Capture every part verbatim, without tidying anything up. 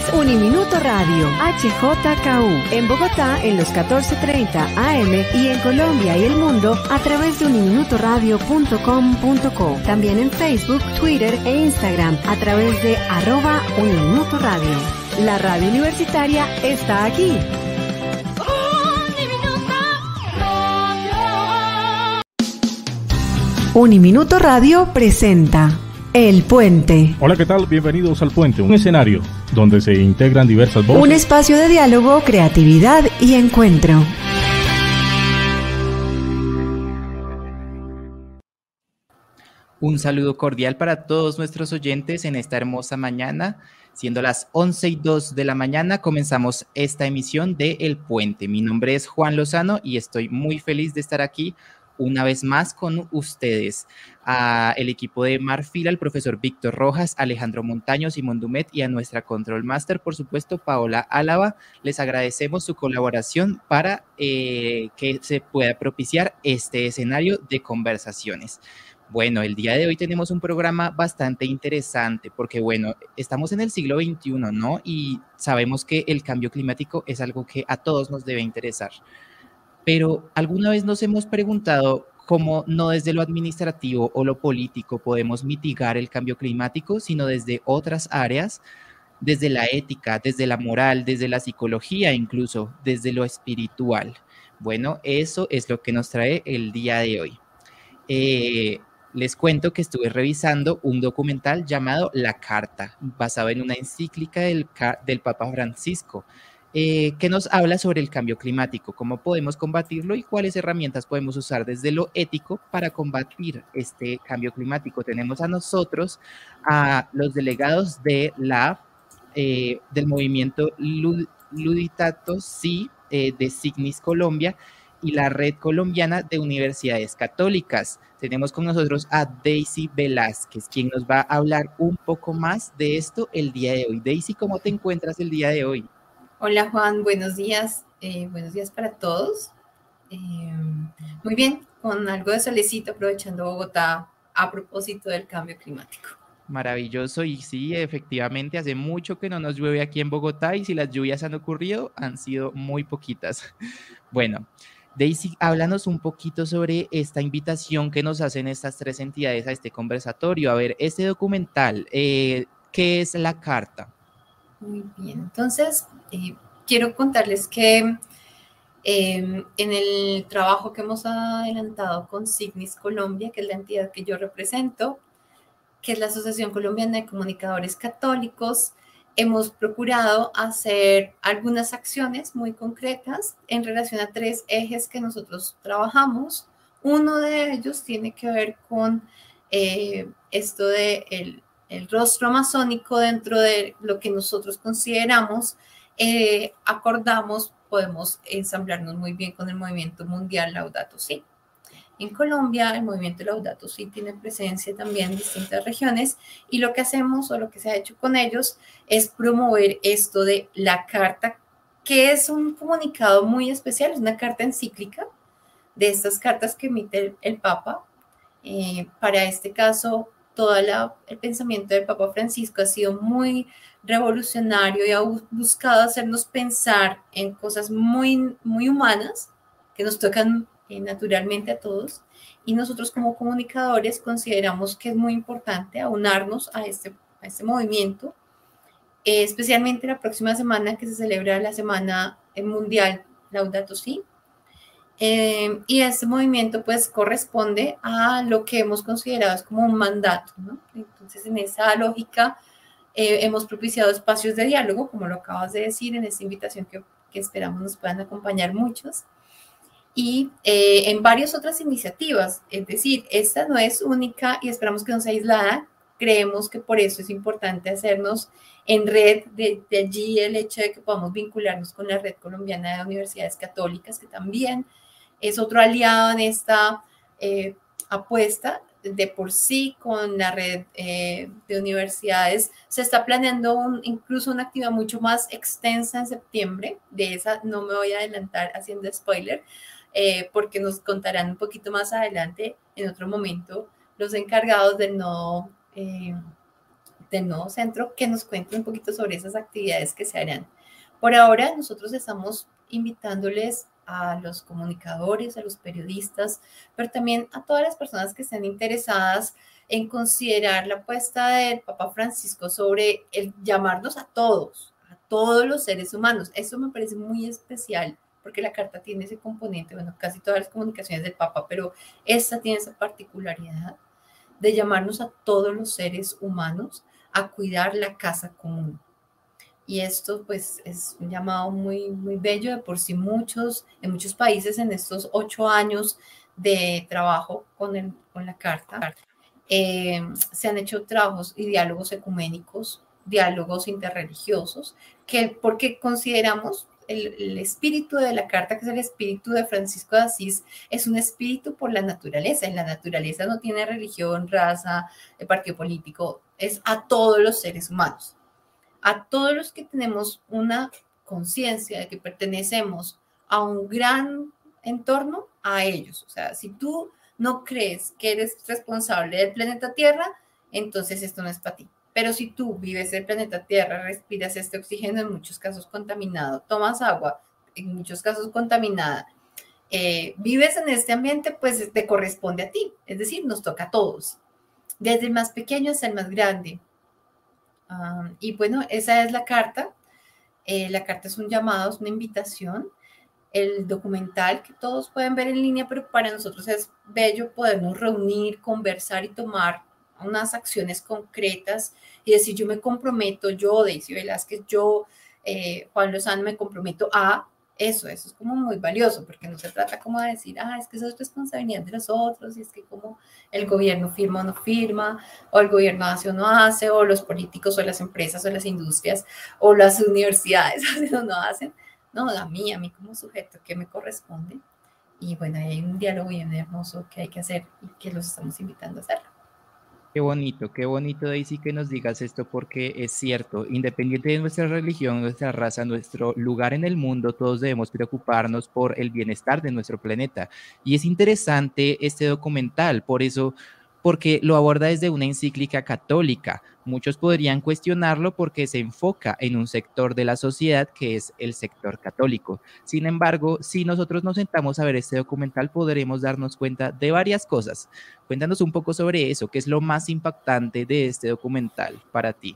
Uniminuto Radio, H J K U, en Bogotá en los catorce treinta A M y en Colombia y el mundo a través de uniminutoradio punto com punto co. También en Facebook, Twitter e Instagram a través de arroba Uniminuto Radio. La radio universitaria está aquí. Uniminuto Radio presenta El Puente. Hola, ¿qué tal? Bienvenidos al Puente, un escenario donde se integran diversas voces. Un espacio de diálogo, creatividad y encuentro. Un saludo cordial para todos nuestros oyentes en esta hermosa mañana. Siendo las once y dos de la mañana, comenzamos esta emisión de El Puente. Mi nombre es Juan Lozano y estoy muy feliz de estar aquí una vez más con ustedes, a el equipo de Marfil, al profesor Víctor Rojas, Alejandro Montaño, Simón Dumet y a nuestra Control Master, por supuesto, Paola Álava. Les agradecemos su colaboración para eh, que se pueda propiciar este escenario de conversaciones. Bueno, el día de hoy tenemos un programa bastante interesante porque, bueno, estamos en el siglo veintiuno, ¿no? Y sabemos que el cambio climático es algo que a todos nos debe interesar. Pero ¿alguna vez nos hemos preguntado cómo no desde lo administrativo o lo político podemos mitigar el cambio climático, sino desde otras áreas, desde la ética, desde la moral, desde la psicología, incluso desde lo espiritual? Bueno, eso es lo que nos trae el día de hoy. Eh, les cuento que estuve revisando un documental llamado La Carta, basado en una encíclica del, del Papa Francisco, Eh, que nos habla sobre el cambio climático, cómo podemos combatirlo y cuáles herramientas podemos usar desde lo ético para combatir este cambio climático. Tenemos a nosotros a los delegados de la, eh, del movimiento Luditato Si, eh, de Signis Colombia y la Red Colombiana de Universidades Católicas. Tenemos con nosotros a Daisy Velázquez, quien nos va a hablar un poco más de esto el día de hoy. Daisy, ¿cómo te encuentras el día de hoy? Hola Juan, buenos días, eh, buenos días para todos. Eh, muy bien, con algo de solecito aprovechando Bogotá a propósito del cambio climático. Maravilloso, y sí, efectivamente hace mucho que no nos llueve aquí en Bogotá y si las lluvias han ocurrido han sido muy poquitas. Bueno, Daisy, háblanos un poquito sobre esta invitación que nos hacen estas tres entidades a este conversatorio. A ver, este documental, eh, ¿qué es La Carta? Muy bien, entonces eh, quiero contarles que eh, en el trabajo que hemos adelantado con Signis Colombia, que es la entidad que yo represento, que es la Asociación Colombiana de Comunicadores Católicos, hemos procurado hacer algunas acciones muy concretas en relación a tres ejes que nosotros trabajamos. Uno de ellos tiene que ver con eh, esto de el el rostro amazónico dentro de lo que nosotros consideramos, eh, acordamos, podemos ensamblarnos muy bien con el movimiento mundial Laudato Si. En Colombia, el movimiento Laudato Si tiene presencia también en distintas regiones y lo que hacemos o lo que se ha hecho con ellos es promover esto de la carta, que es un comunicado muy especial, es una carta encíclica de estas cartas que emite el, el Papa. Eh, para este caso, todo la, el pensamiento del Papa Francisco ha sido muy revolucionario y ha buscado hacernos pensar en cosas muy, muy humanas que nos tocan eh, naturalmente a todos, y nosotros como comunicadores consideramos que es muy importante aunarnos a este, a este movimiento, eh, especialmente la próxima semana que se celebra la Semana Mundial Laudato Si. Eh, y este movimiento pues corresponde a lo que hemos considerado como un mandato, ¿no? Entonces, en esa lógica eh, hemos propiciado espacios de diálogo, como lo acabas de decir, en esta invitación que, que esperamos nos puedan acompañar muchos, y eh, en varias otras iniciativas. Es decir, esta no es única y esperamos que no sea aislada. Creemos que por eso es importante hacernos en red, de, de allí el hecho de que podamos vincularnos con la Red Colombiana de Universidades Católicas, que también es otro aliado en esta eh, apuesta. De por sí, con la red eh, de universidades se está planeando un, incluso una actividad mucho más extensa en septiembre. De esa no me voy a adelantar haciendo spoiler, eh, porque nos contarán un poquito más adelante, en otro momento, los encargados del nodo eh, del nuevo centro que nos cuente un poquito sobre esas actividades que se harán. Por ahora, nosotros estamos invitándoles a los comunicadores, a los periodistas, pero también a todas las personas que estén interesadas en considerar la apuesta del Papa Francisco sobre el llamarnos a todos, a todos los seres humanos. Eso me parece muy especial porque la carta tiene ese componente, bueno, casi todas las comunicaciones del Papa, pero esta tiene esa particularidad de llamarnos a todos los seres humanos a cuidar la casa común. Y esto pues es un llamado muy, muy bello. De por sí muchos, en muchos países en estos ocho años de trabajo con, el, con la carta, eh, se han hecho trabajos y diálogos ecuménicos, diálogos interreligiosos, que porque consideramos el, el espíritu de la carta, que es el espíritu de Francisco de Asís, es un espíritu por la naturaleza. En la naturaleza no tiene religión, raza, partido político, es a todos los seres humanos. A todos los que tenemos una conciencia de que pertenecemos a un gran entorno, a ellos. O sea, si tú no crees que eres responsable del planeta Tierra, entonces esto no es para ti. Pero si tú vives el planeta Tierra, respiras este oxígeno, en muchos casos contaminado, tomas agua, en muchos casos contaminada, eh, vives en este ambiente, pues te corresponde a ti. Es decir, nos toca a todos, desde el más pequeño hasta el más grande. Um, y bueno, esa es la carta. Eh, la carta es un llamado, es una invitación. El documental que todos pueden ver en línea, pero para nosotros es bello podernos reunir, conversar y tomar unas acciones concretas y decir, yo me comprometo, yo, Daisy Velázquez, yo, eh, Juan Lozano, me comprometo a eso. Eso es como muy valioso, porque no se trata como de decir, ah, es que eso es responsabilidad de los otros, y es que como el gobierno firma o no firma, o el gobierno hace o no hace, o los políticos o las empresas o las industrias o las universidades hacen o no hacen. No, a mí, a mí como sujeto que me corresponde. Y bueno, hay un diálogo bien hermoso que hay que hacer y que los estamos invitando a hacerlo. Qué bonito, qué bonito, Daisy, que nos digas esto, porque es cierto, independiente de nuestra religión, nuestra raza, nuestro lugar en el mundo, todos debemos preocuparnos por el bienestar de nuestro planeta. Y es interesante este documental, por eso, porque lo aborda desde una encíclica católica. Muchos podrían cuestionarlo porque se enfoca en un sector de la sociedad que es el sector católico. Sin embargo, si nosotros nos sentamos a ver este documental, podremos darnos cuenta de varias cosas. Cuéntanos un poco sobre eso, ¿qué es lo más impactante de este documental para ti?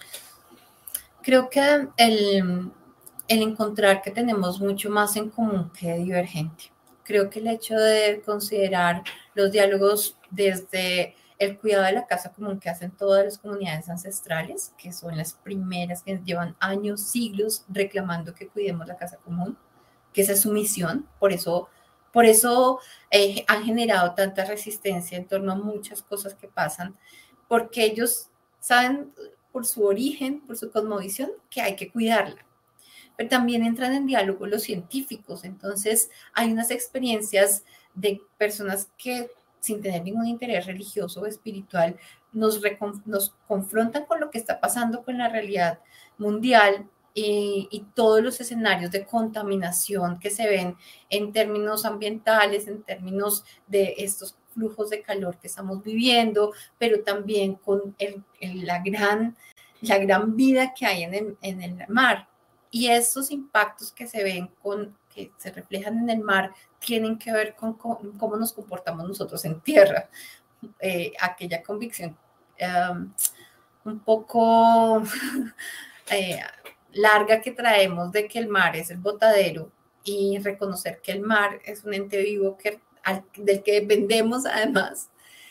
Creo que el, el encontrar que tenemos mucho más en común que divergente. Creo que el hecho de considerar los diálogos desde el cuidado de la casa común que hacen todas las comunidades ancestrales, que son las primeras que llevan años, siglos reclamando que cuidemos la casa común, que esa es su misión. Por eso, por eso eh, han generado tanta resistencia en torno a muchas cosas que pasan, porque ellos saben por su origen, por su cosmovisión, que hay que cuidarla. Pero también entran en diálogo los científicos. Entonces hay unas experiencias de personas que, sin tener ningún interés religioso o espiritual, nos, nos confrontan con lo que está pasando con la realidad mundial y, y todos los escenarios de contaminación que se ven en términos ambientales, en términos de estos flujos de calor que estamos viviendo, pero también con el, el, la, gran, la gran vida que hay en el, en el mar. Y esos impactos que se ven, con, que se reflejan en el mar, tienen que ver con, con cómo nos comportamos nosotros en tierra. Eh, aquella convicción um, un poco eh, larga que traemos de que el mar es el botadero, y reconocer que el mar es un ente vivo que, al, del que dependemos además,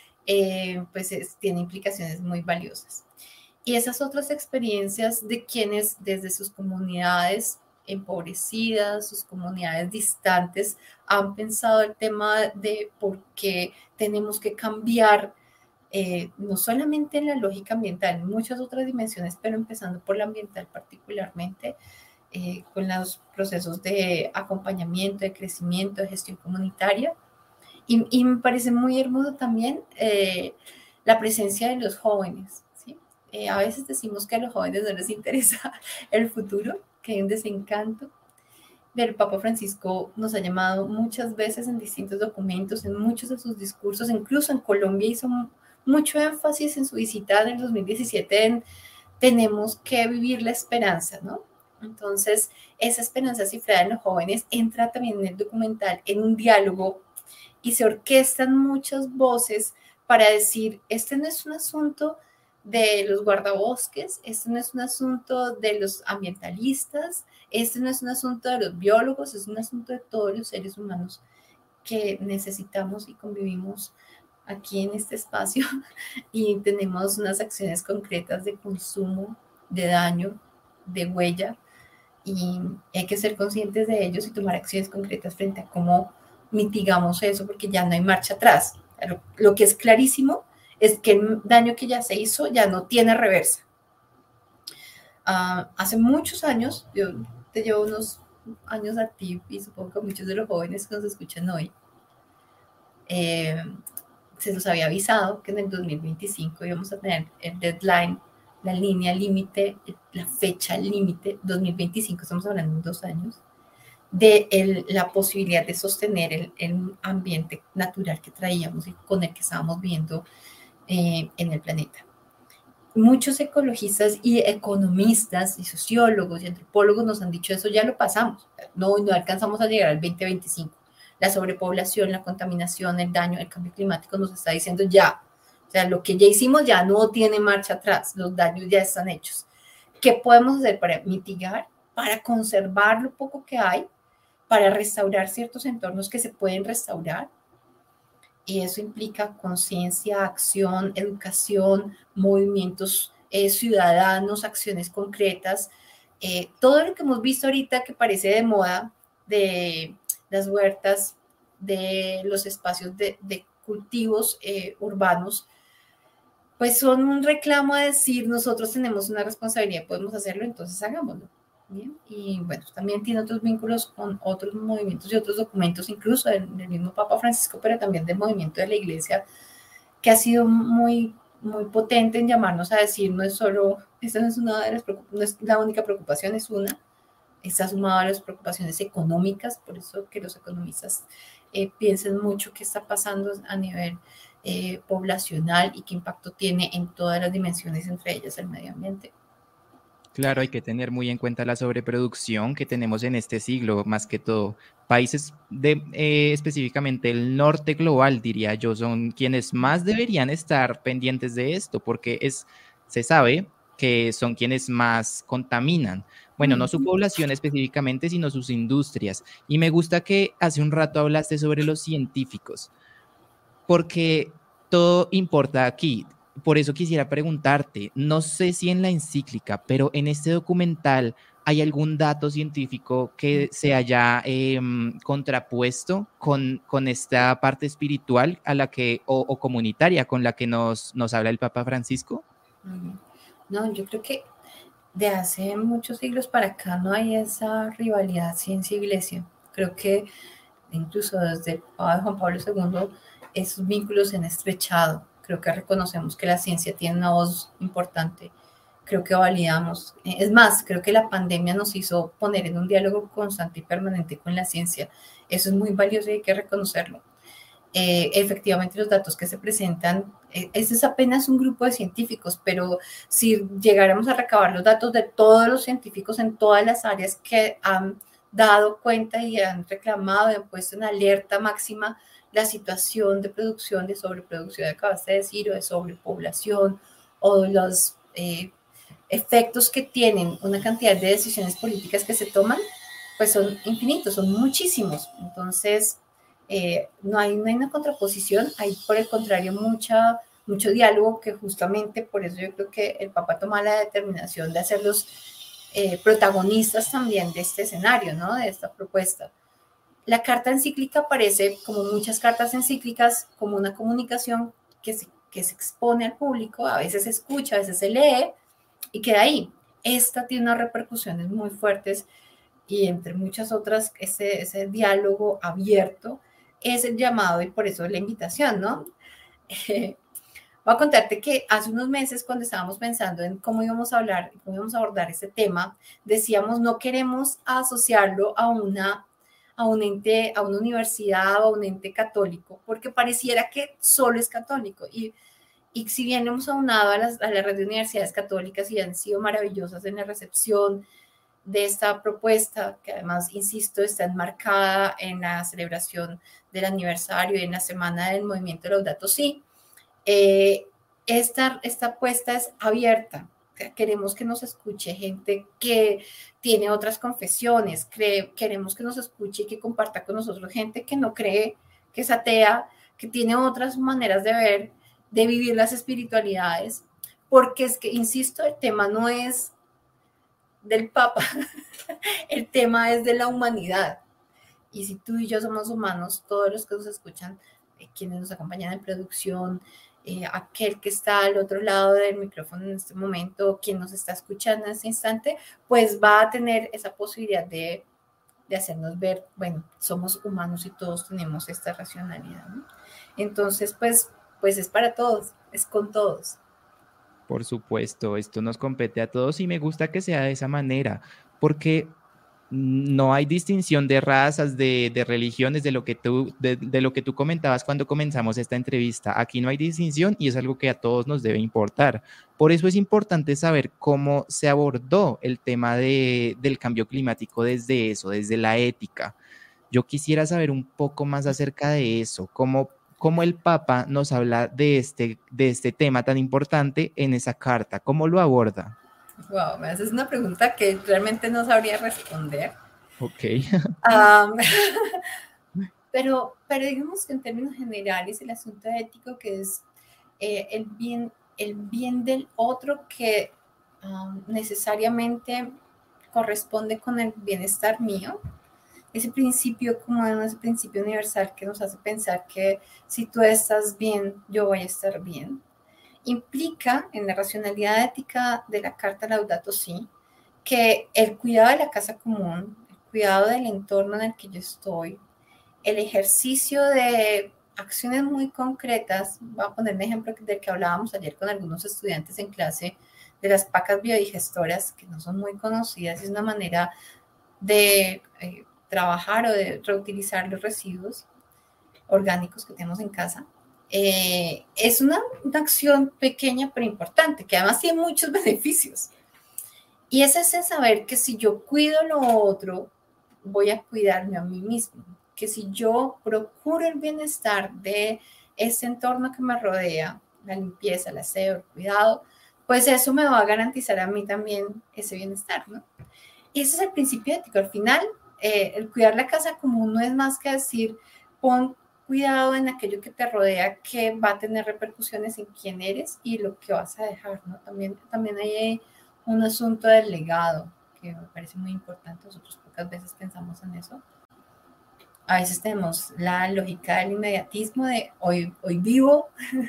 eh, pues es, tiene implicaciones muy valiosas. Y esas otras experiencias de quienes desde sus comunidades empobrecidas, sus comunidades distantes, han pensado el tema de por qué tenemos que cambiar, eh, no solamente en la lógica ambiental, en muchas otras dimensiones, pero empezando por la ambiental particularmente, eh, con los procesos de acompañamiento, de crecimiento, de gestión comunitaria. Y, y me parece muy hermoso también eh, la presencia de los jóvenes. Eh, a veces decimos que a los jóvenes no les interesa el futuro, que hay un desencanto. El Papa Francisco nos ha llamado muchas veces en distintos documentos, en muchos de sus discursos, incluso en Colombia hizo mucho énfasis en su visita del dos mil diecisiete en tenemos que vivir la esperanza, ¿no? Entonces, esa esperanza cifrada en los jóvenes entra también en el documental, en un diálogo, y se orquestan muchas voces para decir, este no es un asunto de los guardabosques, este no es un asunto de los ambientalistas, este no es un asunto de los biólogos, es un asunto de todos los seres humanos que necesitamos y convivimos aquí en este espacio y tenemos unas acciones concretas de consumo, de daño, de huella, y hay que ser conscientes de ellos y tomar acciones concretas frente a cómo mitigamos eso, porque ya no hay marcha atrás. Lo, lo que es clarísimo es que el daño que ya se hizo ya no tiene reversa. Uh, hace muchos años, yo te llevo unos años a ti y supongo que a muchos de los jóvenes que nos escuchan hoy, eh, se nos había avisado que en el dos mil veinticinco íbamos a tener el deadline, la línea límite, la fecha límite, dos mil veinticinco, estamos hablando de dos años, de el, la posibilidad de sostener el, el ambiente natural que traíamos y con el que estábamos viendo eh, en el planeta. Muchos ecologistas y economistas y sociólogos y antropólogos nos han dicho eso, ya lo pasamos, no, no alcanzamos a llegar al veinte veinticinco. La sobrepoblación, la contaminación, el daño, el cambio climático nos está diciendo ya, o sea, lo que ya hicimos ya no tiene marcha atrás, los daños ya están hechos. ¿Qué podemos hacer para mitigar, para conservar lo poco que hay, para restaurar ciertos entornos que se pueden restaurar? Y eso implica conciencia, acción, educación, movimientos eh, ciudadanos, acciones concretas. Eh, todo lo que hemos visto ahorita que parece de moda, de las huertas, de los espacios de, de cultivos eh, urbanos, pues son un reclamo a decir, nosotros tenemos una responsabilidad, podemos hacerlo, entonces hagámoslo. ¿Bien? Y bueno, también tiene otros vínculos con otros movimientos y otros documentos, incluso del, del mismo Papa Francisco, pero también del movimiento de la Iglesia, que ha sido muy, muy potente en llamarnos a decir, no es solo, esta no es, una de las, no es la única preocupación, es una, está sumado a las preocupaciones económicas, por eso que los economistas eh, piensen mucho qué está pasando a nivel eh, poblacional y qué impacto tiene en todas las dimensiones, entre ellas el medio ambiente. Claro, hay que tener muy en cuenta la sobreproducción que tenemos en este siglo, más que todo. Países de eh, específicamente el norte global, diría yo, son quienes más deberían estar pendientes de esto, porque es, se sabe que son quienes más contaminan. Bueno, no su población específicamente, sino sus industrias. Y me gusta que hace un rato hablaste sobre los científicos, porque todo importa aquí. Por eso quisiera preguntarte, no sé si en la encíclica, pero en este documental, ¿hay algún dato científico que se haya eh, contrapuesto con, con esta parte espiritual a la que, o, o comunitaria con la que nos, nos habla el Papa Francisco? No, yo creo que de hace muchos siglos para acá no hay esa rivalidad ciencia-iglesia. Creo que incluso desde el Papa Juan Pablo segundo esos vínculos se han estrechado. Creo que reconocemos que la ciencia tiene una voz importante. Creo que validamos. Es más, creo que la pandemia nos hizo poner en un diálogo constante y permanente con la ciencia. Eso es muy valioso y hay que reconocerlo. Eh, efectivamente, los datos que se presentan, eh, ese es apenas un grupo de científicos, pero si llegáramos a recabar los datos de todos los científicos en todas las áreas que han dado cuenta y han reclamado y han puesto en alerta máxima la situación de producción, de sobreproducción, acabaste de decir, o de sobrepoblación, o los eh, efectos que tienen una cantidad de decisiones políticas que se toman, pues son infinitos, son muchísimos. Entonces, eh, no, hay, no hay una contraposición, hay por el contrario mucha, mucho diálogo, que justamente por eso yo creo que el Papa toma la determinación de hacerlos eh, protagonistas también de este escenario, ¿no? De esta propuesta. La carta encíclica aparece, como muchas cartas encíclicas, como una comunicación que se, que se expone al público, a veces se escucha, a veces se lee y queda ahí. Esta tiene unas repercusiones muy fuertes y entre muchas otras, ese, ese diálogo abierto es el llamado y por eso la invitación, ¿no? Eh, voy a contarte que hace unos meses cuando estábamos pensando en cómo íbamos a hablar, cómo íbamos a abordar este tema, decíamos no queremos asociarlo a una a un ente, a una universidad o a un ente católico, porque pareciera que solo es católico. Y, Y si bien hemos aunado a, las, a la red de universidades católicas y han sido maravillosas en la recepción de esta propuesta, que además, insisto, está enmarcada en la celebración del aniversario y en la semana del movimiento Laudato Si, eh, esta, esta apuesta es abierta. Queremos que nos escuche gente que tiene otras confesiones, cree, queremos que nos escuche y que comparta con nosotros gente que no cree, que es atea, que tiene otras maneras de ver, de vivir las espiritualidades, porque es que, insisto, el tema no es del Papa, el tema es de la humanidad. Y si tú y yo somos humanos, todos los que nos escuchan, eh, quienes nos acompañan en producción, eh, aquel que está al otro lado del micrófono en este momento, quien nos está escuchando en este instante, pues va a tener esa posibilidad de, de hacernos ver, bueno, somos humanos y todos tenemos esta racionalidad, ¿no? Entonces, pues, pues es para todos, es con todos. Por supuesto, esto nos compete a todos y me gusta que sea de esa manera, porque no hay distinción de razas, de, de religiones, de lo, que tú, de, de lo que tú comentabas cuando comenzamos esta entrevista. Aquí no hay distinción y es algo que a todos nos debe importar. Por eso es importante saber cómo se abordó el tema de, del cambio climático desde eso, desde la ética. Yo quisiera saber un poco más acerca de eso, cómo cómo el Papa nos habla de este, de este tema tan importante en esa carta, ¿cómo lo aborda? Wow, me haces una pregunta que realmente no sabría responder. Ok. Um, pero, pero digamos que en términos generales el asunto ético que es eh, el, bien, el bien del otro que um, necesariamente corresponde con el bienestar mío. Ese principio común, ese principio universal que nos hace pensar que si tú estás bien, yo voy a estar bien, implica en la racionalidad ética de la Carta Laudato Si que el cuidado de la casa común, el cuidado del entorno en el que yo estoy, el ejercicio de acciones muy concretas, voy a poner un ejemplo del que hablábamos ayer con algunos estudiantes en clase, de las pacas biodigestoras, que no son muy conocidas, es una manera de eh, trabajar o de reutilizar los residuos orgánicos que tenemos en casa. Eh, es una, una acción pequeña pero importante, que además tiene muchos beneficios. Y es ese saber que si yo cuido lo otro, voy a cuidarme a mí mismo. Que si yo procuro el bienestar de ese entorno que me rodea, la limpieza, el aseo, el cuidado, pues eso me va a garantizar a mí también ese bienestar, ¿no? Y ese es el principio ético. Al final, eh, el cuidar la casa común no es más que decir, pon cuidado en aquello que te rodea, que va a tener repercusiones en quién eres y lo que vas a dejar, ¿no? También, también hay un asunto del legado, que me parece muy importante. Nosotros pocas veces pensamos en eso. A veces tenemos la lógica del inmediatismo de hoy, hoy vivo,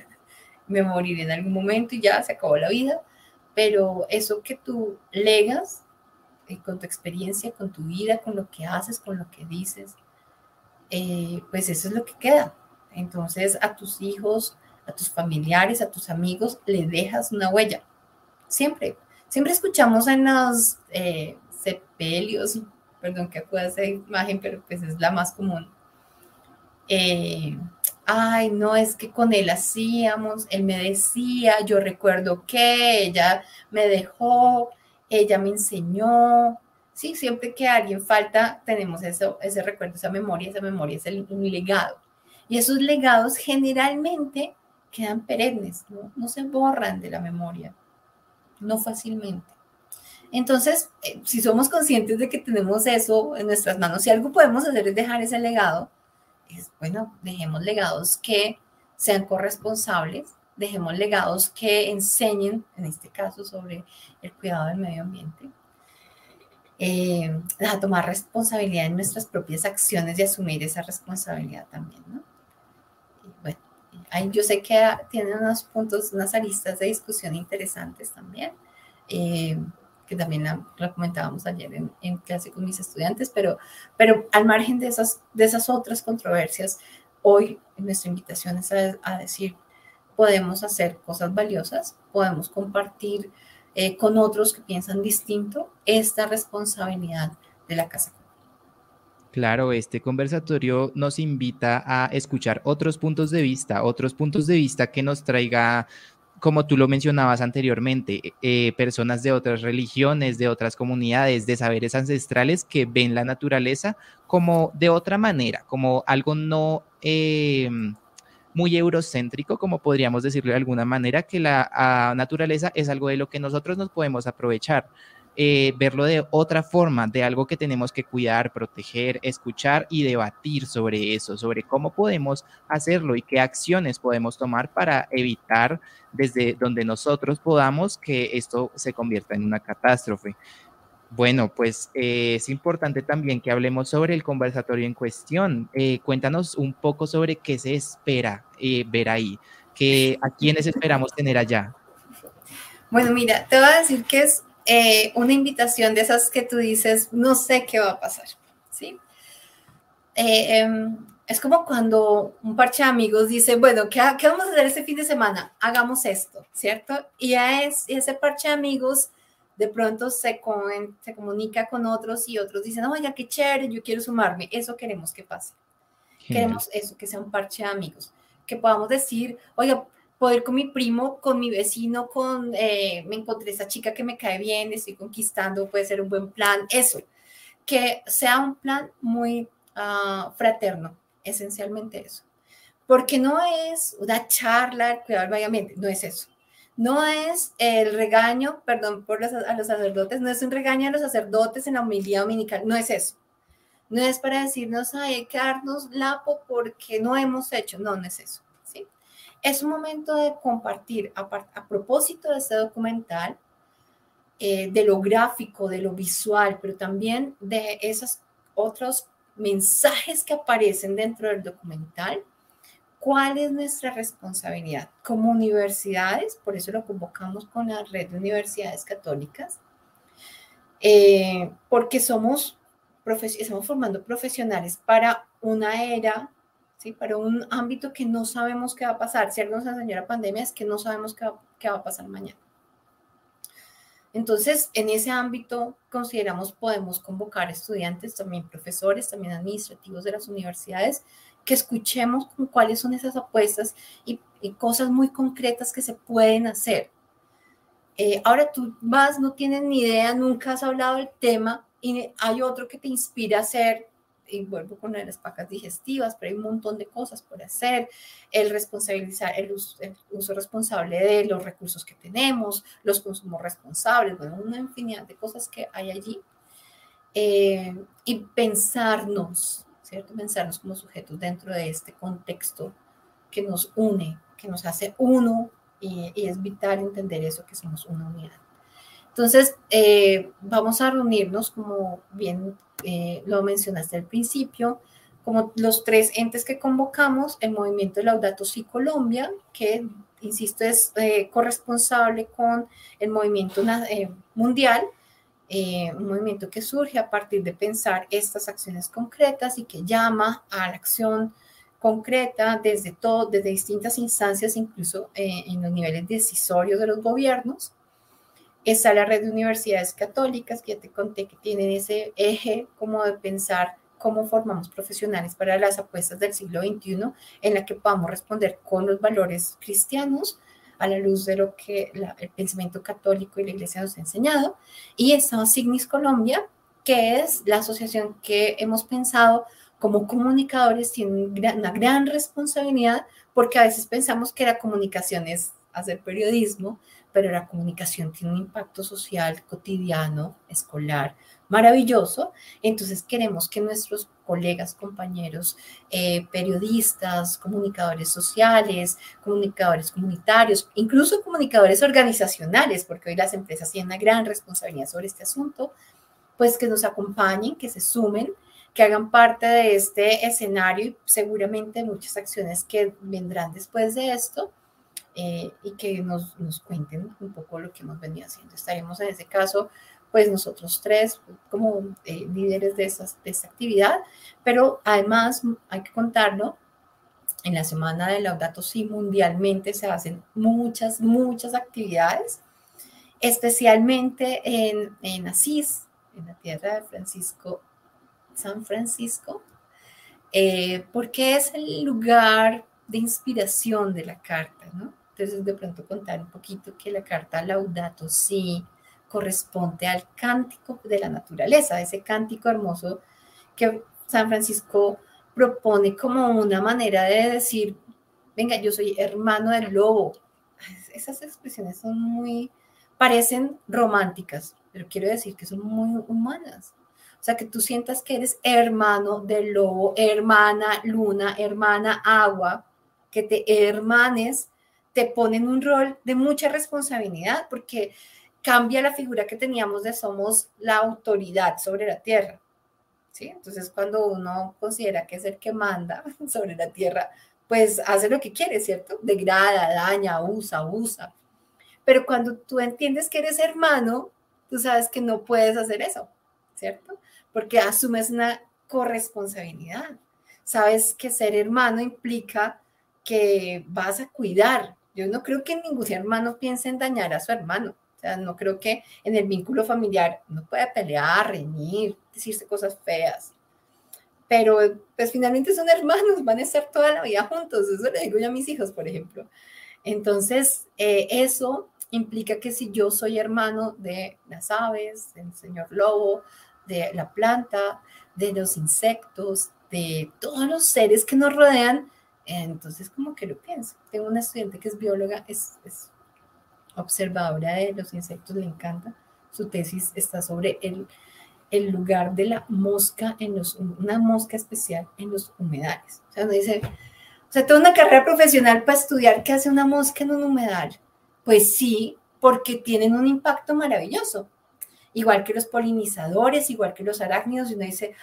me moriré en algún momento y ya se acabó la vida, pero eso que tú legas, con tu experiencia, con tu vida, con lo que haces, con lo que dices, eh, pues eso es lo que queda. Entonces a tus hijos, a tus familiares, a tus amigos, le dejas una huella. Siempre, siempre escuchamos en los eh, sepelios, perdón que acuerdo esa imagen, pero pues es la más común. Eh, ay, no, es que con él hacíamos, él me decía, yo recuerdo que ella me dejó, ella me enseñó. Sí, siempre que alguien falta, tenemos eso, ese recuerdo, esa memoria, esa memoria es el, un legado. Y esos legados generalmente quedan perennes, ¿no? No se borran de la memoria, no fácilmente. Entonces, eh, si somos conscientes de que tenemos eso en nuestras manos, si algo podemos hacer es dejar ese legado, es bueno, dejemos legados que sean corresponsables, dejemos legados que enseñen, en este caso, sobre el cuidado del medio ambiente, eh, a tomar responsabilidad en nuestras propias acciones y asumir esa responsabilidad también, ¿no? Y bueno, ahí yo sé que tienen unos puntos, unas aristas de discusión interesantes también, eh, que también la, la comentábamos ayer en, en clase con mis estudiantes, pero, pero al margen de esas, de esas otras controversias, hoy nuestra invitación es a, a decir, podemos hacer cosas valiosas, podemos compartir eh, con otros que piensan distinto esta responsabilidad de la casa. Claro, este conversatorio nos invita a escuchar otros puntos de vista, otros puntos de vista que nos traiga como tú lo mencionabas anteriormente, eh, personas de otras religiones, de otras comunidades, de saberes ancestrales que ven la naturaleza como de otra manera, como algo no eh, muy eurocéntrico, como podríamos decirlo de alguna manera, que la a, naturaleza es algo de lo que nosotros nos podemos aprovechar. Eh, verlo de otra forma, de algo que tenemos que cuidar, proteger, escuchar y debatir sobre eso, sobre cómo podemos hacerlo y qué acciones podemos tomar para evitar desde donde nosotros podamos que esto se convierta en una catástrofe. Bueno, pues eh, es importante también que hablemos sobre el conversatorio en cuestión. Eh, cuéntanos un poco sobre qué se espera eh, ver ahí, que, a quiénes esperamos tener allá. Bueno, mira, te voy a decir que es eh, una invitación de esas que tú dices, no sé qué va a pasar, ¿sí? Eh, eh, es como cuando un parche de amigos dice, bueno, ¿qué, ¿qué vamos a hacer este fin de semana? Hagamos esto, ¿cierto? Y a es, ese parche de amigos de pronto se, con, se comunica con otros y otros dicen, oiga, qué chévere, yo quiero sumarme. Eso queremos que pase. Genial. Queremos eso, que sea un parche de amigos. Que podamos decir, oiga, puedo ir con mi primo, con mi vecino, con, eh, me encontré esa chica que me cae bien, estoy conquistando, puede ser un buen plan. Eso, que sea un plan muy uh, fraterno, esencialmente eso. Porque no es una charla, cuidado del medio ambiente, no es eso. No es el regaño, perdón por los, a los sacerdotes, no es un regaño a los sacerdotes en la homilía dominical, no es eso. No es para decirnos, ay, hay que darnos lapo porque no hemos hecho, no, no es eso, ¿sí? Es un momento de compartir, a, a propósito de este documental, eh, de lo gráfico, de lo visual, pero también de esos otros mensajes que aparecen dentro del documental. ¿Cuál es nuestra responsabilidad como universidades? Por eso lo convocamos con la red de universidades católicas, eh, porque somos, estamos formando profesionales para una era, ¿sí? Para un ámbito que no sabemos qué va a pasar. Si algo nos enseñó la pandemia es que no sabemos qué va, qué va a pasar mañana. Entonces, en ese ámbito, consideramos podemos convocar estudiantes, también profesores, también administrativos de las universidades, que escuchemos con cuáles son esas apuestas y, y cosas muy concretas que se pueden hacer. Eh, ahora tú vas, no tienes ni idea, nunca has hablado del tema y hay otro que te inspira a hacer, y vuelvo con las pacas digestivas, pero hay un montón de cosas por hacer, el responsabilizar, el uso, el uso responsable de los recursos que tenemos, los consumos responsables, bueno, una infinidad de cosas que hay allí, eh, y pensarnos, ¿cierto? Pensarnos como sujetos dentro de este contexto que nos une, que nos hace uno, y, y es vital entender eso, que somos una unidad. Entonces, eh, vamos a reunirnos, como bien eh, lo mencionaste al principio, como los tres entes que convocamos, el movimiento Laudato Si Colombia, que, insisto, es eh, corresponsable con el movimiento eh, mundial, eh, un movimiento que surge a partir de pensar estas acciones concretas y que llama a la acción concreta desde, todo, desde distintas instancias, incluso eh, en los niveles decisorios de los gobiernos. Está la red de universidades católicas, que ya te conté que tienen ese eje como de pensar cómo formamos profesionales para las apuestas del siglo veintiuno, en la que podamos responder con los valores cristianos a la luz de lo que la, el pensamiento católico y la iglesia nos ha enseñado. Y está Signis Colombia, que es la asociación que hemos pensado como comunicadores tienen una gran responsabilidad, porque a veces pensamos que la comunicación es hacer periodismo, pero la comunicación tiene un impacto social, cotidiano, escolar, maravilloso. Entonces queremos que nuestros colegas, compañeros, eh, periodistas, comunicadores sociales, comunicadores comunitarios, incluso comunicadores organizacionales, porque hoy las empresas tienen una gran responsabilidad sobre este asunto, pues que nos acompañen, que se sumen, que hagan parte de este escenario y seguramente muchas acciones que vendrán después de esto. Eh, y que nos, nos cuenten un poco lo que hemos venido haciendo. Estaremos en ese caso, pues nosotros tres como eh, líderes de, esas, de esta actividad, pero además hay que contarlo, en la semana de Laudato Si mundialmente se hacen muchas, muchas actividades, especialmente en, en Asís, en la tierra de Francisco, San Francisco, eh, porque es el lugar de inspiración de la carta, ¿no? entonces de pronto contar un poquito que la carta Laudato Si corresponde al cántico de la naturaleza, ese cántico hermoso que San Francisco propone como una manera de decir, venga, yo soy hermano del lobo. Esas expresiones son muy, parecen románticas, pero quiero decir que son muy humanas. O sea, que tú sientas que eres hermano del lobo, hermana luna, hermana agua, que te hermanes, te ponen un rol de mucha responsabilidad, porque cambia la figura que teníamos de somos la autoridad sobre la tierra. ¿Sí? Entonces, cuando uno considera que es el que manda sobre la tierra, pues hace lo que quiere, ¿cierto? Degrada, daña, usa, abusa. Pero cuando tú entiendes que eres hermano, tú sabes que no puedes hacer eso, ¿cierto? Porque asumes una corresponsabilidad. Sabes que ser hermano implica que vas a cuidar. Yo no creo que ningún hermano piense en dañar a su hermano. O sea, no creo que en el vínculo familiar uno pueda pelear, reñir, decirse cosas feas. Pero pues finalmente son hermanos, van a estar toda la vida juntos. Eso le digo yo a mis hijos, por ejemplo. Entonces, eh, eso implica que si yo soy hermano de las aves, del señor lobo, de la planta, de los insectos, de todos los seres que nos rodean, entonces como que lo pienso. Tengo una estudiante que es bióloga, es, es observadora de los insectos, le encanta. Su tesis está sobre el, el lugar de la mosca, en los, una mosca especial en los humedales. O sea, uno dice, o sea, toda una carrera profesional para estudiar qué hace una mosca en un humedal. Pues sí, porque tienen un impacto maravilloso. Igual que los polinizadores, igual que los arácnidos, y uno dice,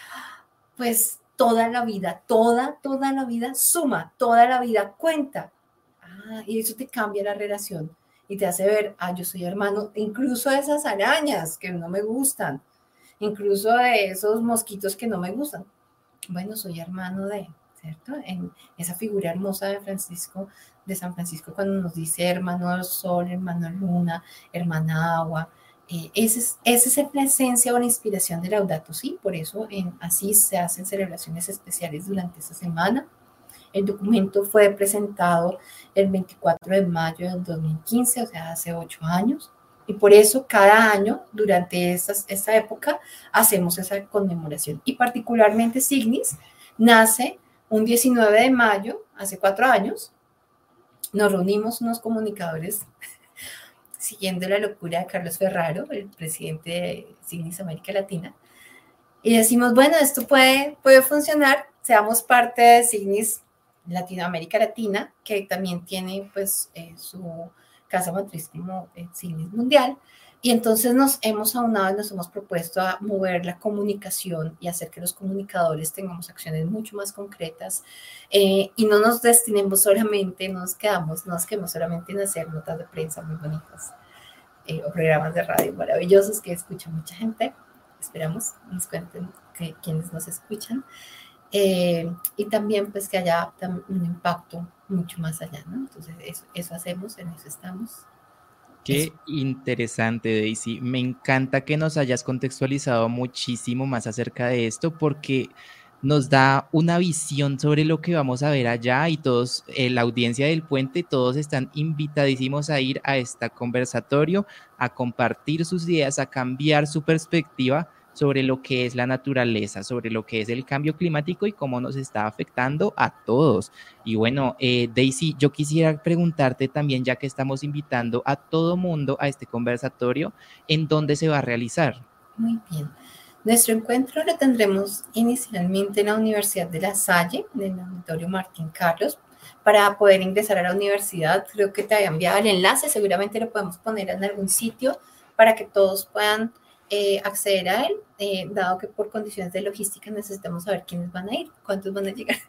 pues toda la vida, toda, toda la vida suma, toda la vida cuenta. Ah, y eso te cambia la relación y te hace ver, ah, yo soy hermano, incluso de esas arañas que no me gustan, incluso de esos mosquitos que no me gustan. Bueno, soy hermano de, ¿cierto? En esa figura hermosa de Francisco, de San Francisco, cuando nos dice hermano del sol, hermano luna, hermana agua, eh, esa es, esa es la esencia o la inspiración de Laudato Si. Por eso en Asís se hacen celebraciones especiales durante esa semana. El documento fue presentado el veinticuatro de mayo del dos mil quince, o sea, hace ocho años. Y por eso cada año, durante esta, esta época, hacemos esa conmemoración. Y particularmente Signis nace un diecinueve de mayo, hace cuatro años. Nos reunimos unos comunicadores siguiendo la locura de Carlos Ferraro, el presidente de Signis América Latina. Y decimos, bueno, esto puede, puede funcionar, seamos parte de Signis Latinoamérica Latina, que también tiene pues eh, su casa matriz como eh, Signis Mundial, y entonces nos hemos aunado y nos hemos propuesto a mover la comunicación y hacer que los comunicadores tengamos acciones mucho más concretas eh, y no nos destinemos solamente, no nos quedamos, no nos quedemos solamente en hacer notas de prensa muy bonitas eh, o programas de radio maravillosos que escucha mucha gente. Esperamos nos cuenten que, quienes nos escuchan. Eh, y también pues que haya un impacto mucho más allá, ¿no? Entonces eso, eso hacemos, en eso estamos. Qué eso. interesante, Daisy. Me encanta que nos hayas contextualizado muchísimo más acerca de esto porque nos da una visión sobre lo que vamos a ver allá y todos, eh, la audiencia del puente, todos están invitadísimos a ir a este conversatorio, a compartir sus ideas, a cambiar su perspectiva sobre lo que es la naturaleza, sobre lo que es el cambio climático y cómo nos está afectando a todos. Y bueno, eh, Daisy, yo quisiera preguntarte también, ya que estamos invitando a todo mundo a este conversatorio, ¿en dónde se va a realizar? Muy bien. Nuestro encuentro lo tendremos inicialmente en la Universidad de La Salle, en el Auditorio Martín Carlos. Para poder ingresar a la universidad, creo que te había enviado el enlace, seguramente lo podemos poner en algún sitio para que todos puedan Eh, acceder a él, eh, dado que por condiciones de logística necesitamos saber quiénes van a ir, cuántos van a llegar.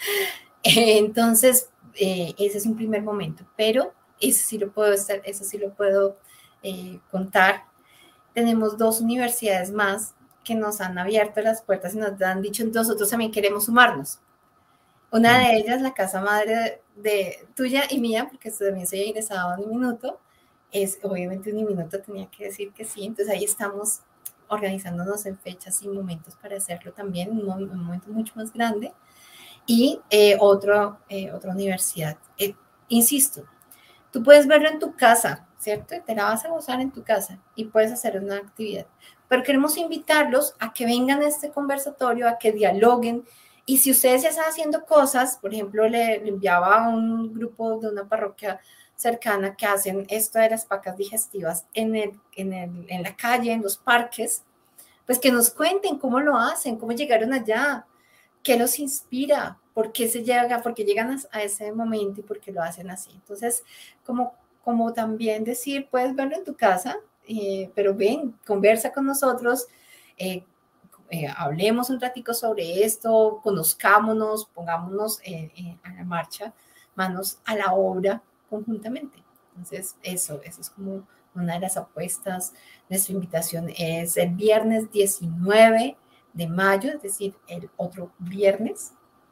eh, entonces, eh, ese es un primer momento, pero ese sí lo puedo, estar, ese sí lo puedo eh, contar. Tenemos dos universidades más que nos han abierto las puertas y nos han dicho, nosotros también queremos sumarnos. Una de ellas, la casa madre de, de tuya y mía, porque también soy egresada en un minuto, es obviamente un minuto tenía que decir que sí, entonces ahí estamos organizándonos en fechas y momentos para hacerlo también, un, un momento mucho más grande. Y eh, otro, eh, otra universidad, eh, insisto, Tú puedes verlo en tu casa, ¿cierto? Te la vas a gozar en tu casa y puedes hacer una actividad. Pero queremos invitarlos a que vengan a este conversatorio, a que dialoguen. Y si ustedes ya están haciendo cosas, por ejemplo, le, le enviaba a un grupo de una parroquia cercana que hacen esto de las pacas digestivas en, el, en, el, en la calle, en los parques, pues que nos cuenten cómo lo hacen, cómo llegaron allá, qué los inspira, por qué se llega, por qué llegan a, a ese momento y por qué lo hacen así. Entonces, como, como también decir, puedes verlo en tu casa, eh, pero ven, conversa con nosotros, eh, eh, hablemos un ratico sobre esto, conozcámonos, pongámonos eh, eh, a la marcha, manos a la obra conjuntamente. Entonces, eso, eso es como una de las apuestas. Nuestra invitación es el viernes diecinueve de mayo, es decir, el otro viernes,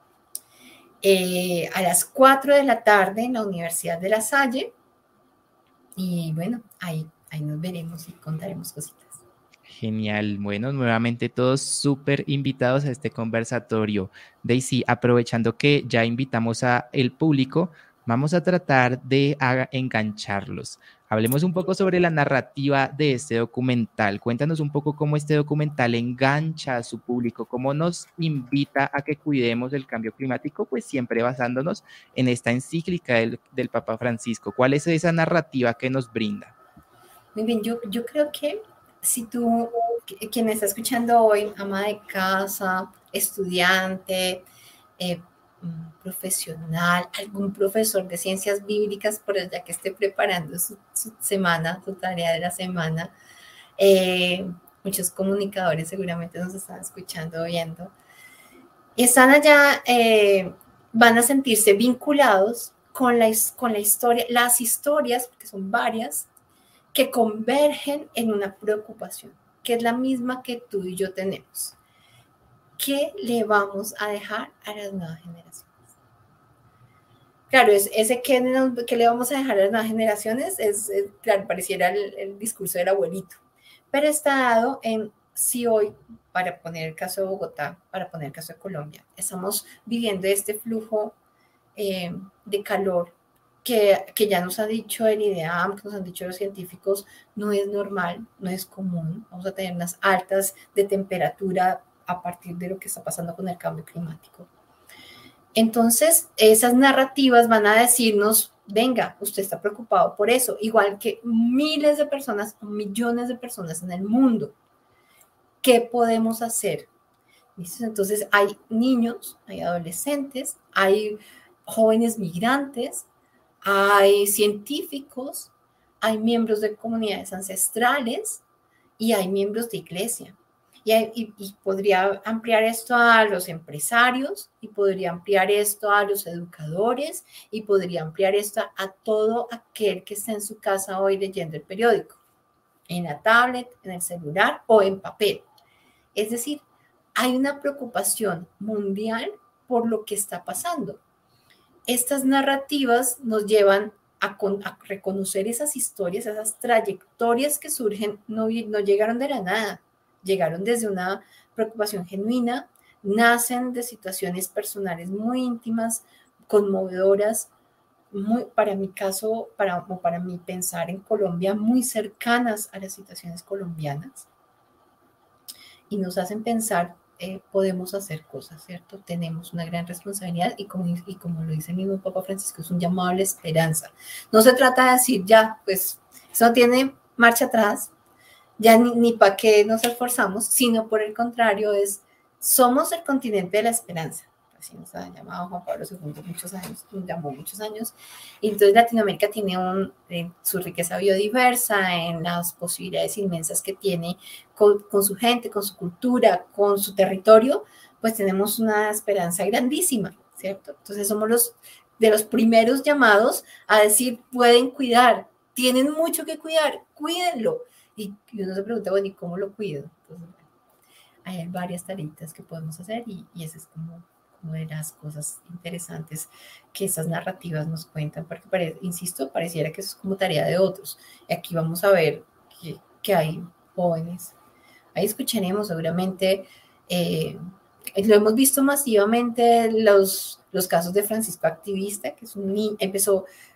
eh, a las cuatro de la tarde en la Universidad de La Salle. Y bueno, ahí, ahí nos veremos y contaremos cositas. Genial. Bueno, nuevamente todos súper invitados a este conversatorio. Daisy, aprovechando que ya invitamos al público, vamos a tratar de a, engancharlos. Hablemos un poco sobre la narrativa de este documental. Cuéntanos un poco cómo este documental engancha a su público, cómo nos invita a que cuidemos el cambio climático, pues siempre basándonos en esta encíclica del, del Papa Francisco. ¿Cuál es esa narrativa que nos brinda? Muy bien, yo, yo creo que si tú, quien está escuchando hoy, ama de casa, estudiante, eh, profesional, algún profesor de ciencias bíblicas por allá que esté preparando su, su semana, su tarea de la semana, eh, muchos comunicadores seguramente nos están escuchando, viendo, y están allá, eh, van a sentirse vinculados con la, con la historia, las historias, porque son varias, que convergen en una preocupación, que es la misma que tú y yo tenemos. ¿Qué le vamos a dejar a las nuevas generaciones? Claro, es, ese que, nos, que le vamos a dejar a las nuevas generaciones es, es claro, pareciera el, el discurso del abuelito, pero está dado en si hoy, para poner el caso de Bogotá, para poner el caso de Colombia, estamos viviendo este flujo eh, de calor que, que ya nos ha dicho el IDEAM, que nos han dicho los científicos, no es normal, no es común. Vamos a tener unas altas de temperatura a partir de lo que está pasando con el cambio climático. Entonces, esas narrativas van a decirnos, venga, usted está preocupado por eso, igual que miles de personas, millones de personas en el mundo. ¿Qué podemos hacer? Entonces, hay niños, hay adolescentes, hay jóvenes migrantes, hay científicos, hay miembros de comunidades ancestrales y hay miembros de iglesia. Y, hay, y, y podría ampliar esto a los empresarios, y podría ampliar esto a los educadores, y podría ampliar esto a, a todo aquel que está en su casa hoy leyendo el periódico, en la tablet, en el celular o en papel. Es decir, hay una preocupación mundial por lo que está pasando. Estas narrativas nos llevan a, con, a reconocer esas historias, esas trayectorias que surgen, no, no llegaron de la nada, llegaron desde una preocupación genuina, nacen de situaciones personales muy íntimas, conmovedoras, muy, para mi caso, para, o para mi pensar en Colombia, muy cercanas a las situaciones colombianas, y nos hacen pensar, eh, podemos hacer cosas, ¿cierto? Tenemos una gran responsabilidad, y como, y como lo dice el mismo Papa Francisco, es un llamado a la esperanza. No se trata de decir, ya, pues, eso no tiene marcha atrás, ya ni, ni para qué nos esforzamos, sino por el contrario, es, somos el continente de la esperanza. Así nos ha llamado Juan Pablo segundo muchos años, nos llamó muchos años. Y entonces Latinoamérica tiene un, eh, su riqueza biodiversa, en las posibilidades inmensas que tiene con, con su gente, con su cultura, con su territorio, pues tenemos una esperanza grandísima, ¿cierto? Entonces somos los de los primeros llamados a decir, pueden cuidar, tienen mucho que cuidar, cuídenlo. Y, y uno se pregunta, bueno, ¿y cómo lo cuido? Entonces, bueno, hay varias tareitas que podemos hacer, y, y esa es como una de las cosas interesantes que esas narrativas nos cuentan, porque, pare, insisto, pareciera que eso es como tarea de otros. Y aquí vamos a ver que, que hay jóvenes. Ahí escucharemos seguramente, eh, lo hemos visto masivamente, los, los casos de Francisco Activista, que es un niño, empezó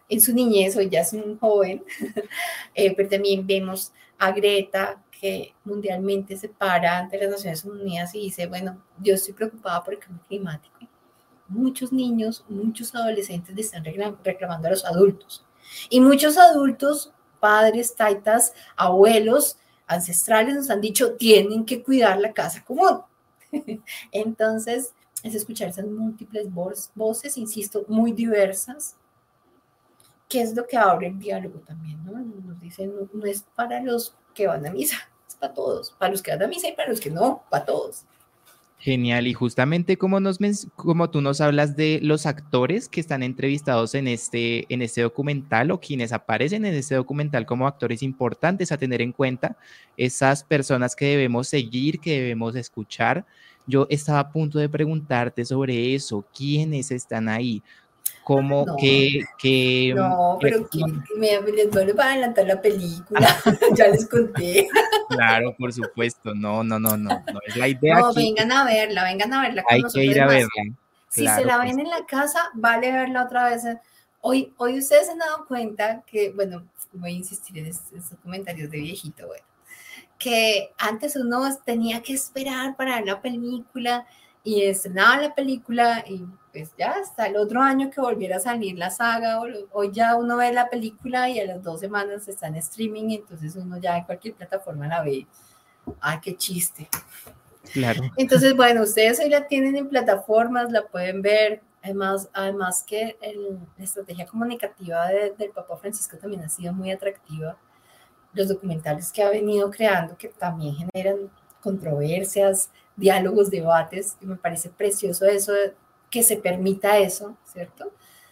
en su niñez, hoy ya es un joven, eh, pero también vemos a Greta, que mundialmente se para ante las Naciones Unidas y dice, bueno, yo estoy preocupada por el cambio climático. Muchos niños, muchos adolescentes le están reclamando a los adultos. Y muchos adultos, padres, taitas, abuelos, ancestrales nos han dicho, tienen que cuidar la casa común. Entonces, es escuchar esas múltiples voces, insisto, muy diversas, que es lo que abre el diálogo también, ¿no? Nos dicen, no, no es para los que van a misa, es para todos, para los que van a misa y para los que no, para todos. Genial, y justamente como, nos, como tú nos hablas de los actores que están entrevistados en este, en este documental o quienes aparecen en este documental como actores importantes a tener en cuenta, esas personas que debemos seguir, que debemos escuchar. Yo estaba a punto de preguntarte sobre eso, ¿quiénes están ahí? ¿Cómo no, que, que, no, pero que, que me, les vuelvo a adelantar la película, ya les conté. Claro, por supuesto, no, no, no, no, no es la idea. No, aquí. vengan a verla, vengan a verla con Hay nosotros. que ir a más. verla. Si claro, se la pues. ven en la casa, vale verla otra vez. Hoy, hoy ustedes se han dado cuenta que, bueno, voy a insistir en estos, estos comentarios de viejito, bueno, que antes uno tenía que esperar para ver la película y estrenaban la película y pues ya hasta el otro año que volviera a salir la saga, hoy ya uno ve la película y a las dos semanas está en streaming, entonces uno ya en cualquier plataforma la ve. ¡Ay, qué chiste! Claro. Entonces, bueno, ustedes hoy la tienen en plataformas, la pueden ver. Además, además que el, la estrategia comunicativa de, del Papa Francisco también ha sido muy atractiva. Los documentales que ha venido creando, que también generan controversias, diálogos, debates, y me parece precioso eso, que se permita eso, ¿cierto?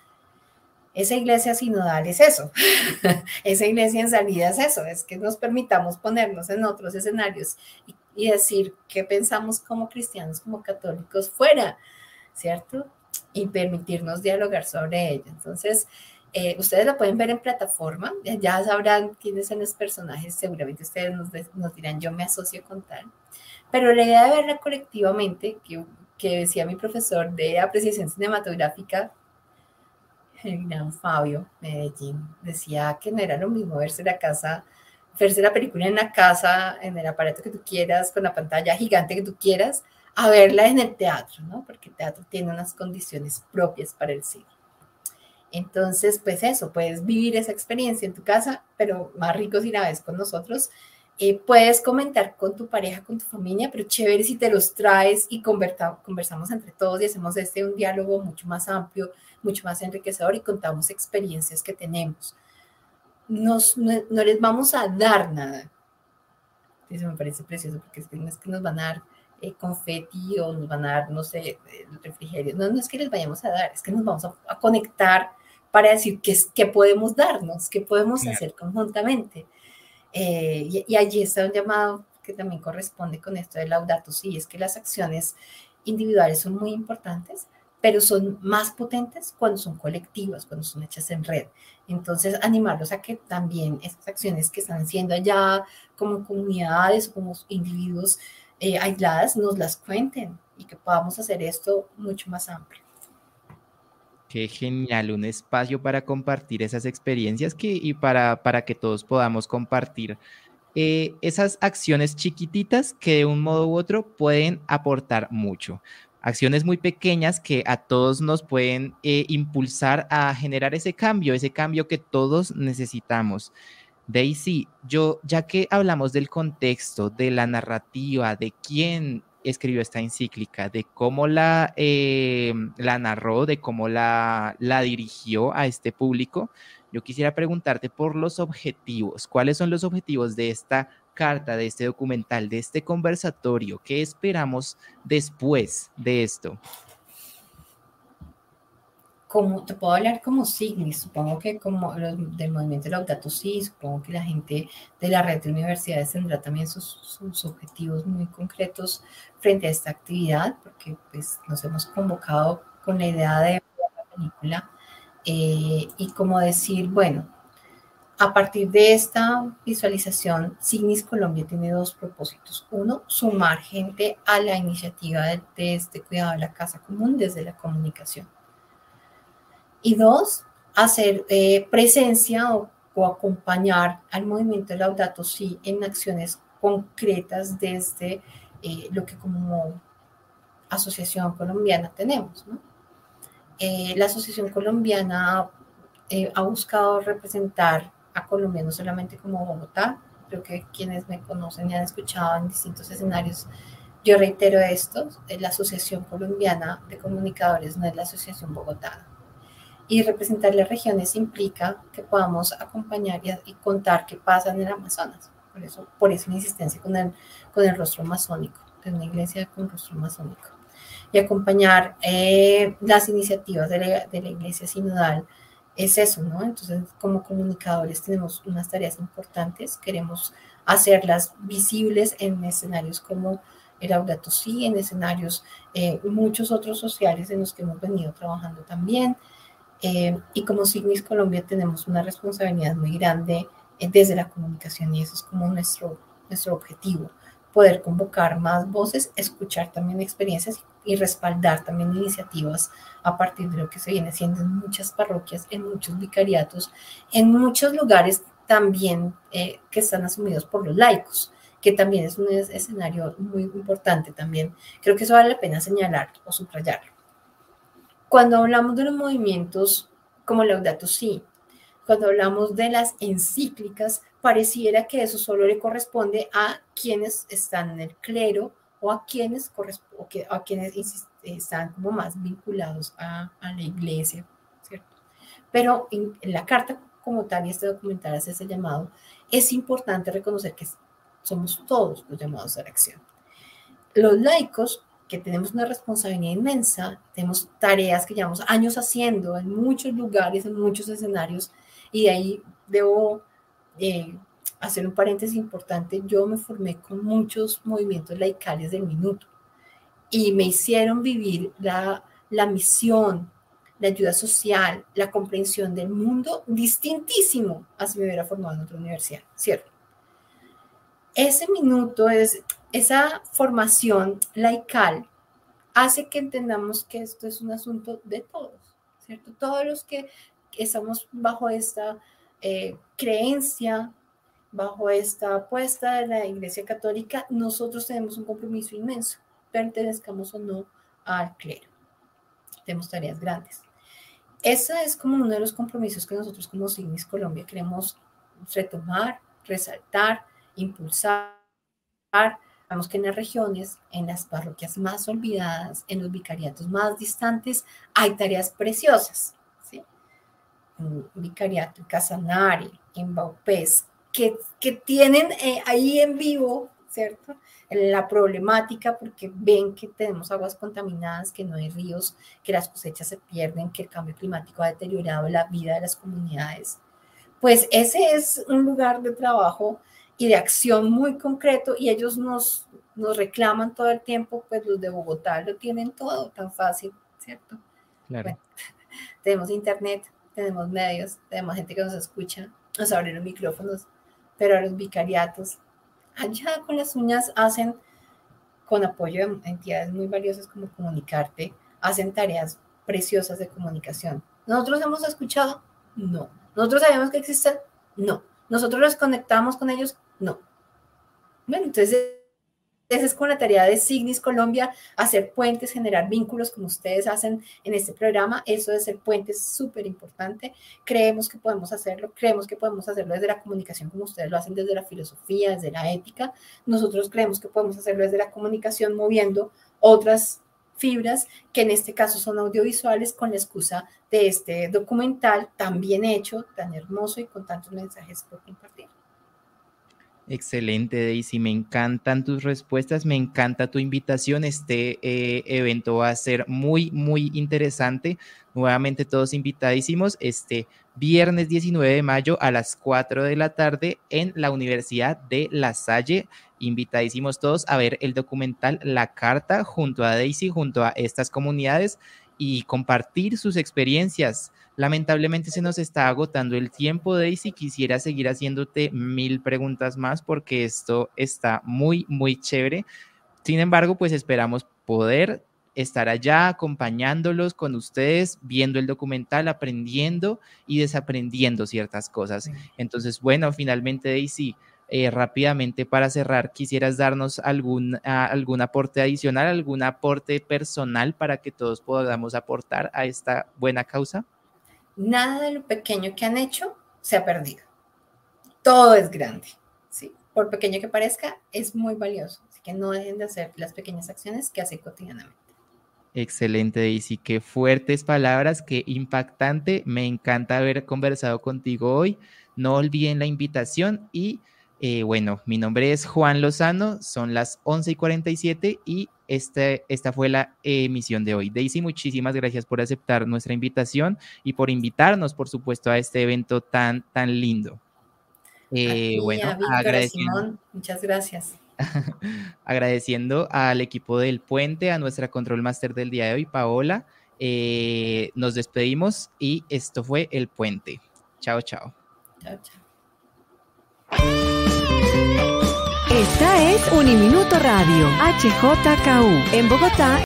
Esa iglesia sinodal es eso, esa iglesia en salida es eso, es que nos permitamos ponernos en otros escenarios y, y decir qué pensamos como cristianos, como católicos fuera, ¿cierto? Y permitirnos dialogar sobre ello. Entonces, eh, ustedes la pueden ver en plataforma, ya sabrán quiénes son los personajes, seguramente ustedes nos, nos dirán, yo me asocio con tal, pero la idea de verla colectivamente, que, que decía mi profesor de apreciación cinematográfica, el gran Fabio Medellín, decía que no era lo mismo verse la casa, verse la película en la casa, en el aparato que tú quieras, con la pantalla gigante que tú quieras, a verla en el teatro, ¿no? Porque el teatro tiene unas condiciones propias para el cine. Entonces, pues eso, puedes vivir esa experiencia en tu casa, pero más rico si la ves con nosotros. Eh, puedes comentar con tu pareja, con tu familia, pero chévere si te los traes y conversa, conversamos entre todos y hacemos este un diálogo mucho más amplio, mucho más enriquecedor y contamos experiencias que tenemos. Nos, no, no les vamos a dar nada. Eso me parece precioso porque es que no es que nos van a dar eh, confeti o nos van a dar, no sé, refrigerio. No, no es que les vayamos a dar, es que nos vamos a, a conectar para decir qué, qué podemos darnos, qué podemos sí. hacer conjuntamente. Eh, y, y allí está un llamado que también corresponde con esto de Laudato Si, es que las acciones individuales son muy importantes, pero son más potentes cuando son colectivas, cuando son hechas en red. Entonces, animarlos a que también esas acciones que están haciendo allá como comunidades, como individuos eh, aisladas, nos las cuenten y que podamos hacer esto mucho más amplio. Qué genial, un espacio para compartir esas experiencias que, y para, para que todos podamos compartir eh, esas acciones chiquititas que de un modo u otro pueden aportar mucho. Acciones muy pequeñas que a todos nos pueden eh, impulsar a generar ese cambio, ese cambio que todos necesitamos. Daisy, yo, ya que hablamos del contexto, de la narrativa, de quién escribió esta encíclica, de cómo la, eh, la narró, de cómo la, la dirigió a este público, yo quisiera preguntarte por los objetivos. ¿Cuáles son los objetivos de esta carta, de este documental, de este conversatorio? ¿Qué esperamos después de esto? Como, te puedo hablar como Signis, supongo que como los del movimiento Laudato Si, supongo que la gente de la red de universidades tendrá también sus, sus objetivos muy concretos frente a esta actividad, porque pues nos hemos convocado con la idea de ver la película eh, y como decir, bueno, a partir de esta visualización, Signis Colombia tiene dos propósitos. Uno, sumar gente a la iniciativa de, de este cuidado de la casa común desde la comunicación. Y dos, hacer eh, presencia o, o acompañar al movimiento Laudato Si en acciones concretas desde eh, lo que como asociación colombiana tenemos, ¿no? Eh, la asociación colombiana eh, ha buscado representar a Colombia no solamente como Bogotá. Creo que quienes me conocen y han escuchado en distintos escenarios, yo reitero esto: la Asociación Colombiana de Comunicadores no es la Asociación Bogotá. Y representar las regiones implica que podamos acompañar y, y contar qué pasa en el Amazonas. Por eso, por eso mi insistencia con el, con el rostro masónico, de una iglesia con rostro masónico. Y acompañar eh, las iniciativas de la, de la iglesia sinodal es eso, ¿no? Entonces, como comunicadores tenemos unas tareas importantes, queremos hacerlas visibles en escenarios como el Laudato Si, en escenarios eh, muchos otros sociales en los que hemos venido trabajando también. Eh, y como Signis Colombia tenemos una responsabilidad muy grande eh, desde la comunicación, y eso es como nuestro, nuestro objetivo: poder convocar más voces, escuchar también experiencias y respaldar también iniciativas a partir de lo que se viene haciendo en muchas parroquias, en muchos vicariatos, en muchos lugares también eh, que están asumidos por los laicos, que también es un escenario muy importante también. Creo que eso vale la pena señalar o subrayarlo. Cuando hablamos de los movimientos como Laudato Si, cuando hablamos de las encíclicas, pareciera que eso solo le corresponde a quienes están en el clero o a quienes, o que, a quienes están como más vinculados a, a la iglesia, ¿cierto? Pero en, en la carta como tal, y este documental hace ese llamado, es importante reconocer que somos todos los llamados a la acción. Los laicos, que tenemos una responsabilidad inmensa, tenemos tareas que llevamos años haciendo en muchos lugares, en muchos escenarios, y de ahí debo eh, hacer un paréntesis importante. Yo me formé con muchos movimientos laicales del minuto y me hicieron vivir la, la misión, la ayuda social, la comprensión del mundo distintísimo a si me hubiera formado en otra universidad, ¿cierto? Ese minuto, es, esa formación laical hace que entendamos que esto es un asunto de todos, ¿cierto? Todos los que estamos bajo esta eh, creencia, bajo esta apuesta de la Iglesia Católica, nosotros tenemos un compromiso inmenso, pertenezcamos o no al clero. Tenemos tareas grandes. Ese es como uno de los compromisos que nosotros como Signis Colombia queremos retomar, resaltar, impulsar. Vemos que en las regiones, en las parroquias más olvidadas, en los vicariatos más distantes, hay tareas preciosas, ¿sí? Un vicariato en Casanare, en Vaupés, que, que tienen eh, ahí en vivo, ¿cierto?, la problemática, porque ven que tenemos aguas contaminadas, que no hay ríos, que las cosechas se pierden, que el cambio climático ha deteriorado la vida de las comunidades. Pues ese es un lugar de trabajo y de acción muy concreto, y ellos nos, nos reclaman todo el tiempo, pues los de Bogotá lo tienen todo tan fácil, ¿cierto? Claro. Bueno, tenemos internet, tenemos medios, tenemos gente que nos escucha, nos abren los micrófonos, pero a los vicariatos, allá con las uñas hacen, con apoyo de entidades muy valiosas como Comunicarte, hacen tareas preciosas de comunicación. ¿Nosotros hemos escuchado? No. ¿Nosotros sabemos que existen? No. ¿Nosotros los conectamos con ellos? No. Bueno, entonces esa es con la tarea de Signis Colombia, hacer puentes, generar vínculos como ustedes hacen en este programa. Eso de ser puentes es súper importante. Creemos que podemos hacerlo, creemos que podemos hacerlo desde la comunicación como ustedes lo hacen desde la filosofía, desde la ética. Nosotros creemos que podemos hacerlo desde la comunicación moviendo otras fibras, que en este caso son audiovisuales, con la excusa de este documental tan bien hecho, tan hermoso y con tantos mensajes por compartir. Excelente, Daisy, me encantan tus respuestas, me encanta tu invitación. Este eh, evento va a ser muy, muy interesante. Nuevamente todos invitadísimos este viernes diecinueve de mayo a las cuatro de la tarde en la Universidad de La Salle. Invitadísimos todos a ver el documental La Carta junto a Daisy, junto a estas comunidades, y compartir sus experiencias. Lamentablemente se nos está agotando el tiempo, Daisy. Quisiera seguir haciéndote mil preguntas más porque esto está muy, muy chévere. Sin embargo, pues esperamos poder estar allá acompañándolos con ustedes, viendo el documental, aprendiendo y desaprendiendo ciertas cosas. Entonces, bueno, finalmente, Daisy, eh, rápidamente para cerrar, ¿quisieras darnos algún, uh, algún aporte adicional, algún aporte personal para que todos podamos aportar a esta buena causa? Nada de lo pequeño que han hecho se ha perdido. Todo es grande, ¿sí? Por pequeño que parezca, es muy valioso. Así que no dejen de hacer las pequeñas acciones que hacen cotidianamente. Excelente, Daisy. Qué fuertes palabras, qué impactante. Me encanta haber conversado contigo hoy. No olviden la invitación y, eh, bueno, mi nombre es Juan Lozano. Son las once y cuarenta y siete y este, esta fue la emisión de hoy. Daisy, muchísimas gracias por aceptar nuestra invitación y por invitarnos, por supuesto, a este evento tan, tan lindo. Eh, a ti, bueno, a Víctor, agradeciendo, a Simón, muchas gracias. agradeciendo al equipo del Puente, a nuestra Control Master del día de hoy, Paola. Eh, nos despedimos y esto fue El Puente. Chao, chao. Chao, chao. Esta es Uniminuto Radio, H J K U, en Bogotá.